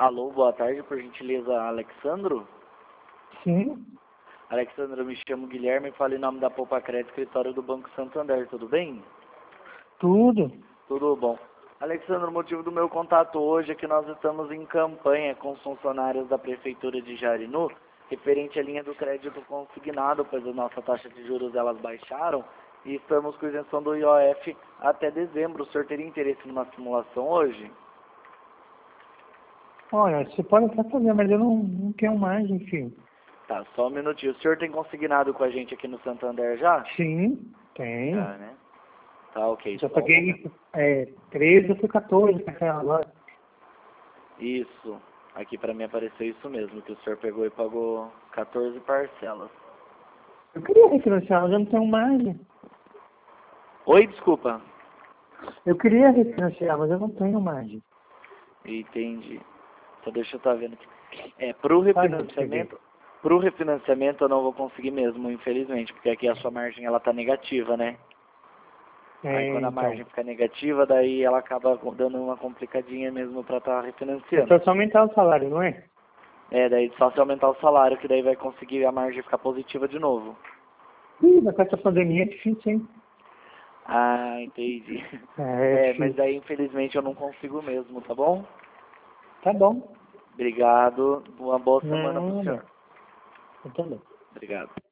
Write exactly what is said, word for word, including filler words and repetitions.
Alô, boa tarde, por gentileza, Alexandro? Sim, Alexandro, eu me chamo Guilherme e falo em nome da Poupa Crédito, escritório do Banco Santander, tudo bem? tudo. Tudo bom. Alexandro, o motivo do meu contato hoje é que nós estamos em campanha com os funcionários da Prefeitura de Jarinu, referente à linha do crédito consignado, pois a nossa taxa de juros elas baixaram, e estamos com isenção do I O F até dezembro. O senhor teria interesse numa simulação hoje? Olha, você pode até fazer, mas eu não, não tenho mais, enfim. Tá, só um minutinho. O senhor tem consignado com a gente aqui no Santander já? Sim, tenho. Já, né? Tá, ok. Já Só um momento. paguei é, treze ou quatorze pra cá agora. Isso. Aqui pra mim apareceu isso mesmo, que o senhor pegou e pagou quatorze parcelas. Eu queria refinanciar, mas eu não tenho mais. Oi, desculpa. Eu queria refinanciar, mas eu não tenho mais. Entendi. Então deixa eu estar vendo aqui. É, pro Ai, eu peguei. refinanciamento, pro refinanciamento eu não vou conseguir mesmo, infelizmente, porque aqui a sua margem ela tá negativa, né? Aí É, quando a então. margem fica negativa, daí ela acaba dando uma complicadinha mesmo pra estar É refinanciando. só aumentar o salário, não é? É, daí só se aumentar o salário, que daí vai conseguir a margem ficar positiva de novo. Ih, mas com essa pandemia é difícil, hein? Ah, entendi. É, é É, mas difícil. daí infelizmente eu não consigo mesmo, tá bom? Tá bom. Obrigado. Uma boa semana pro Nada. senhor. Eu também. Obrigado.